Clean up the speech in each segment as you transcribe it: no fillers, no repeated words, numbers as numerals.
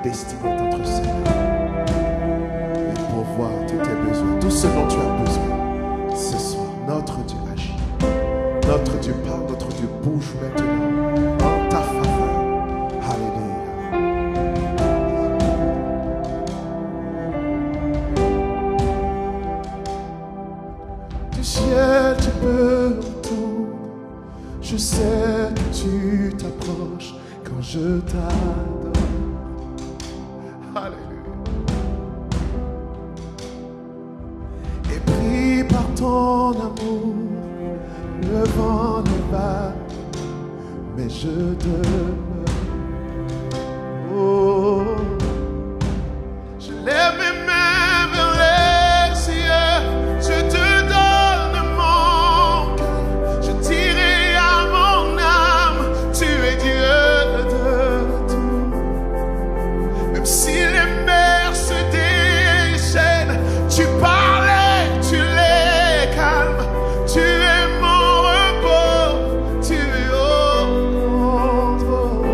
destinée est entre ses mains. Et pourvoir tous tes besoins, tout ce dont tu as besoin, ce soir, notre Dieu agit. Notre Dieu parle, notre Dieu bouge maintenant en ta faveur. Alléluia. Du ciel, tu peux entendre. Je sais que tu t'approches quand je t'adore. Alléluia. Et pris par ton amour, le vent ne va, mais je demeure. Oh, je lève mes mains vers les cieux, je te donne mon cœur, je dirai à mon âme, tu es Dieu de tout. Même si les mers se déchaînent, tu parlais, tu les calmes, tu es mon repos, tu es au contrôle.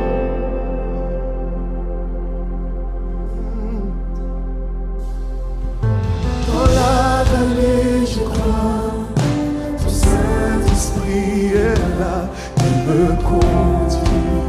Dans la vallée, je crois, ton Saint-Esprit est là, il me conduit.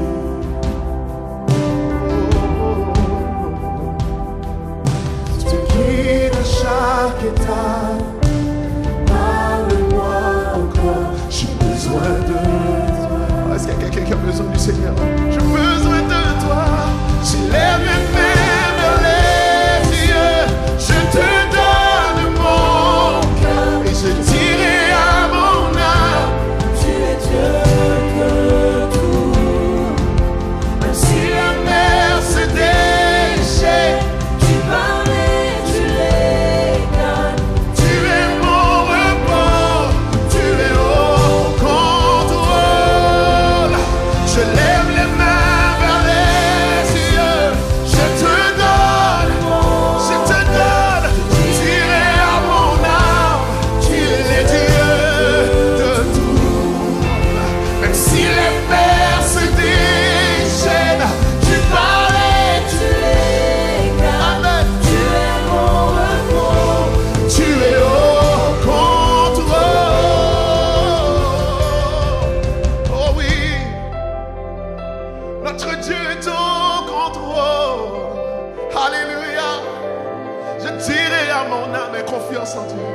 Tu te guides à chaque étape, parle-moi encore, j'ai besoin de toi. Est-ce qu'il y a quelqu'un qui a besoin du Seigneur? J'ai besoin de toi. J'élève mes mains vers les cieux, je te donne mon cœur et je dirai à mon âme, tu es Dieu de tout. Même si la mer se déchaîne, tu parlais, tu les calmes, tu es mon repos, tu es au contrôle. Je lève les mains vers les cieux, je te donne, j'irai à mon âme, tu es Dieu de tout. Même si les mers se déchaînent, tu parlais, tu les calmes, tu es mon repos, tu es au contrôle. Oh oui, notre Dieu est au contrôle. Alléluia. Je dirai à mon âme et confiance en Dieu.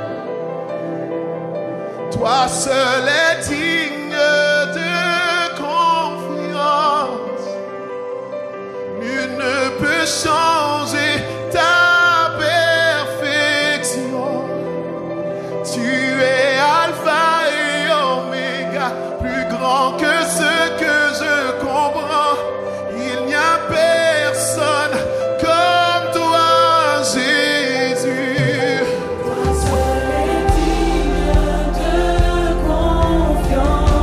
Toi seul est digne de confiance. Nul ne peut changer ta perfection. Tu es Alpha et Oméga, plus grand que ce que je comprends. Il n'y a personne comme toi, Jésus. Toi seul est digne de confiance.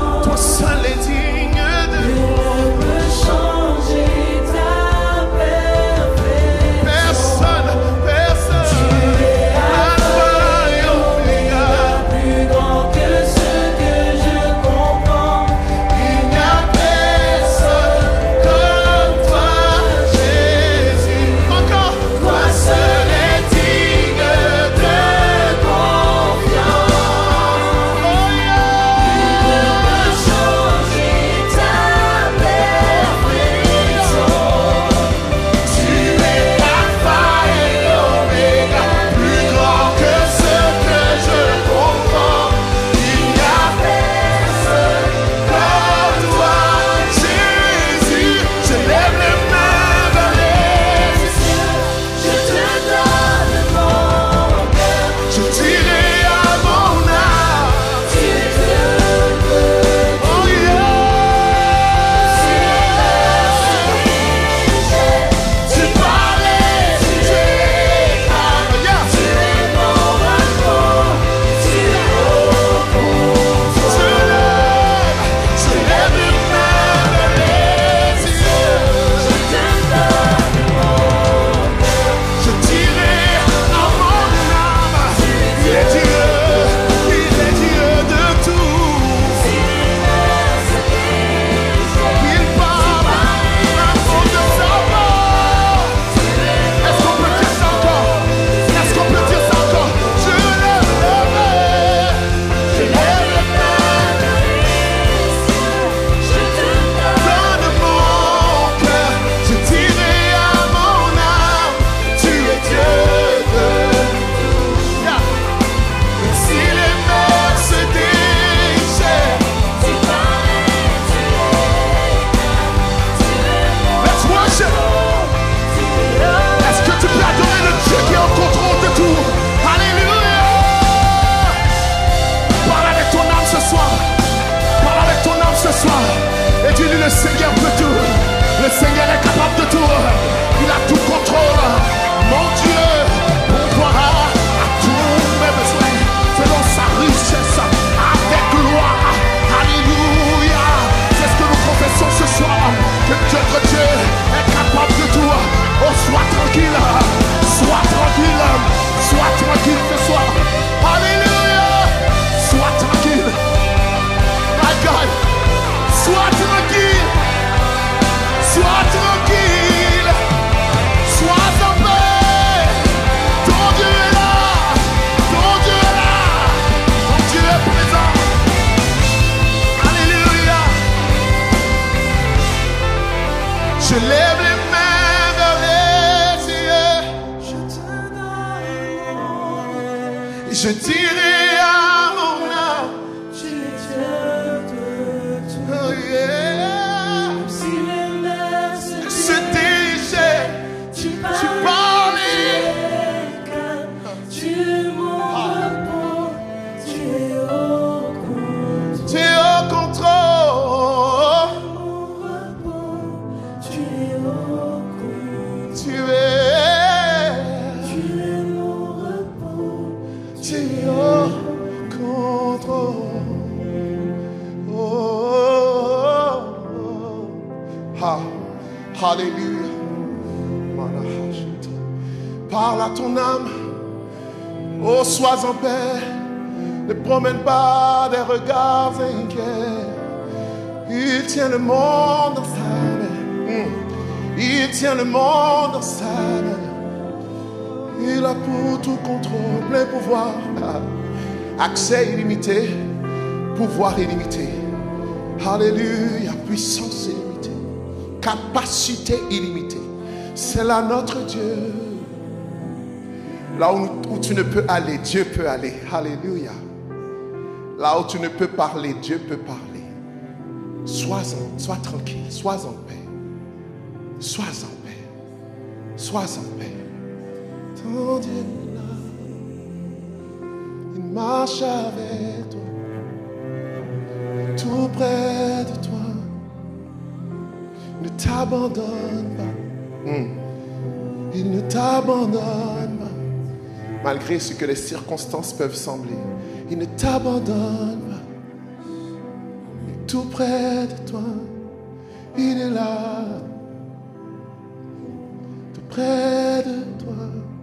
Je dirai à mon âme, tu es Dieu de tout. oh yeah. Si les mers Se déchaîne, tu parlais. tu es mon repos, tu es au contrôle. Tu es au contrôle. Mon repos, tu es au contrôle. Tu es mon repos, tu es au contrôle. Oh, oh, oh. Ah, Alléluia. Parle à ton âme. Oh, sois en paix. Ne promène pas des regards inquiets. Il tient le monde dans sa main. Il tient le monde dans sa main. Il a pour tout contrôle, plein pouvoir. Accès illimité, pouvoir illimité. Alléluia, puissance illimitée. Capacité illimitée. C'est là notre Dieu. Là où tu ne peux aller, Dieu peut aller. Alléluia. Là où tu ne peux parler, Dieu peut parler. Sois tranquille, sois en paix. Sois en paix. Sois en paix. Ton Dieu est là. Il marche avec toi. Tout près de toi. Ne t'abandonne pas. Il ne t'abandonne pas. Malgré ce que les circonstances peuvent sembler. Il ne t'abandonne pas. Il est tout près de toi. Il est là. Tout près de toi.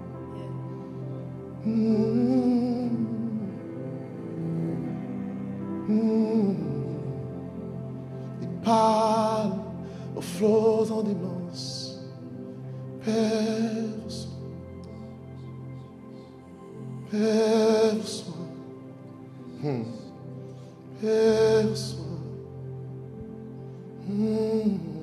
Il parle aux flots en immense. Père, sois. Père, sois. Père, sois.